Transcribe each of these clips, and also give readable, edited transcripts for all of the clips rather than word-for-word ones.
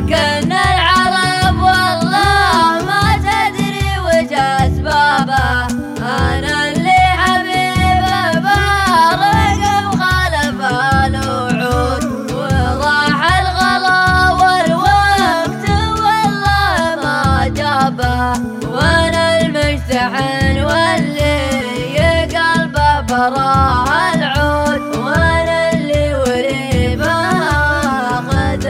لكن العرب والله ما تدري وش أسبابه. أنا اللي حبيبه فارق وخالف الوعود، وراح الغلا والوقت والله ما جابه. وأنا المشتحن واللي قلبه براه العود، وأنا اللي وليبه أخذ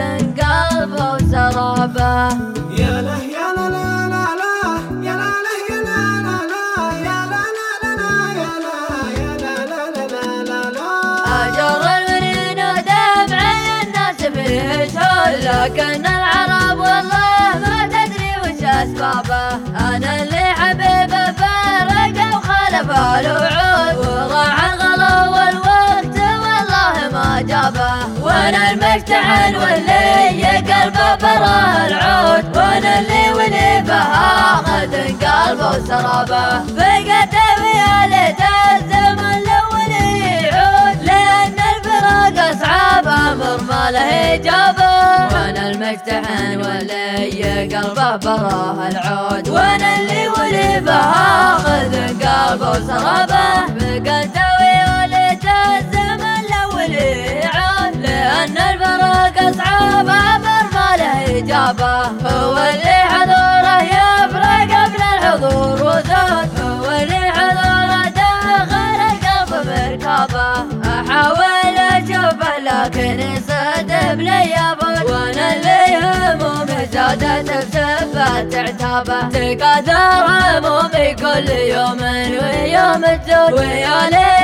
قلبه وسرابه. يا له يا لا لا لا لا يا لا له يا لا لا لا يا لا لا لا لا يا لا يا لا لا لا لا لا. أجر المرين ودمع الناس فيه شهود، لكن العرب والله ما تدري وش أسبابه. أنا اللي حبيبه فارق وخالف الوعود، وراح الغلا والوقت والله ما جابه. وانا المشتعل واللي قلبه براه العود، وانا اللي وليبه اخذ قلبه وسرابه. فقد ويا ليت الزمن الاول يعود، لان الفراق اصعب امر ما له اجابه. وانا المشتعل واللي قلبه براه العود، وانا اللي وليبه اخذ قلبه وسرابه. فقد ويا ليت الزمن الاول يعود، لأن الفراق أصعب أمر ما له إجابة. هو اللي حضوره يفرق قبل الحضور وزود، هو اللي حضوره داخل القلب مركبه. أحاول أشوفه لكن يصدم لي يفوت، وأنا اللي همومي زادت بسبة عتابه. تكاثر همومي كل يوم ويوم تزود، ويا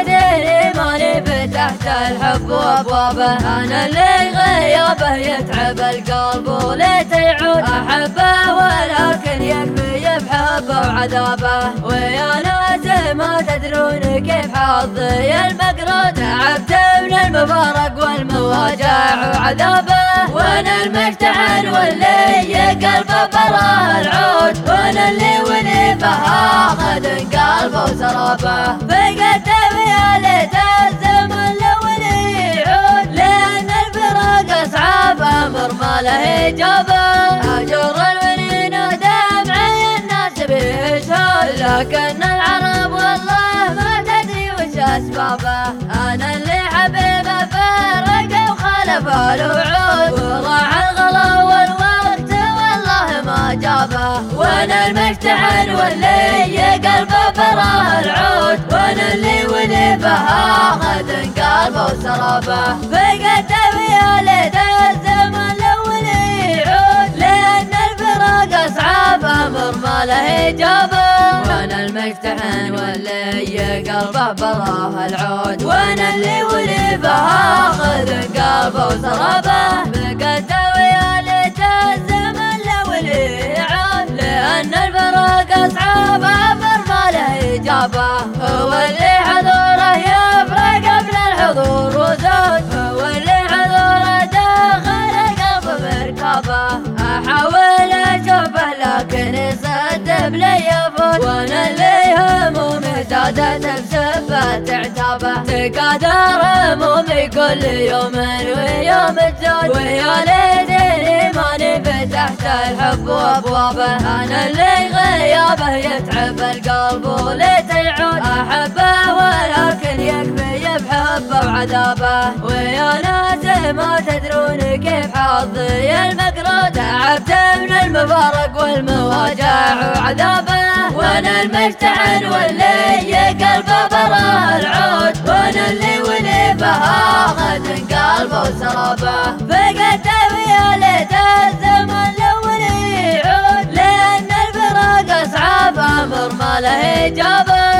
ليتني ماني فتحت الحب وابوابه. انا اللي غيابه يتعب القلب وليت يعود، احبه ولكن يكفي بحبه وعذابه. ويا ناس ما تدرون كيف حظي المقرود، تعبت من المفارق والمواجع وعذابه. وانا المشتعل واللي قلبه براه العود، وانا اللي وليبه اخذ قلبه وسرابه. فقد ويا ليت الزمن الاول يعود، لان الفراق اصعب امر ما له اجابه. اجر الورين ودمع الناس به شهود، لكن العرب والله ما تدري وش اسبابه. انا اللي حبيبه فارق وخالف الوعود، وراح الغلا والوقت والله ما جابه. وانا المشتعل واللي قلبه براه العود، وانا اللي وليبه اخذ قلبه وسرابه. فقد ويا ليت الزمن الاول يعود، لان الفراق اصعب امر ما له اجابه. وانا المشتعل واللي قلبه براه العود، وانا اللي وليبه اخذ قلبه وسرابه. فقد ويا ليت الزمن الاول يعود، لان الفراق اصعب امر ما له اجابه. هو اللي حضوره يفرق قبل الحضور وزود، هو اللي حضوره داخل القلب مركبه. احاول اشوفه لكن يصدم لي يفوت، وانا اللي همومي زادت بسبة عتابه. تكاثر همومي كل يوم ويوم تزود، ويا ليتني ماني فتحت الحب وابوابه. انا اللي غيابه يتعب القلب وليت يعود، احبه ولكن يكفي بحبه وعذابه. ويا ناس ما تدرون كيف حظي المقرود، تعبت من المفارق والمواجع وعذابه. وانا المشتعل واللي قلبه براه العود، وانا اللي وليبه اخذ قلبه وسرابه. فقد ويا ليت الزمن الاول يعود، لان الفراق اصعب امر ما له اجابه.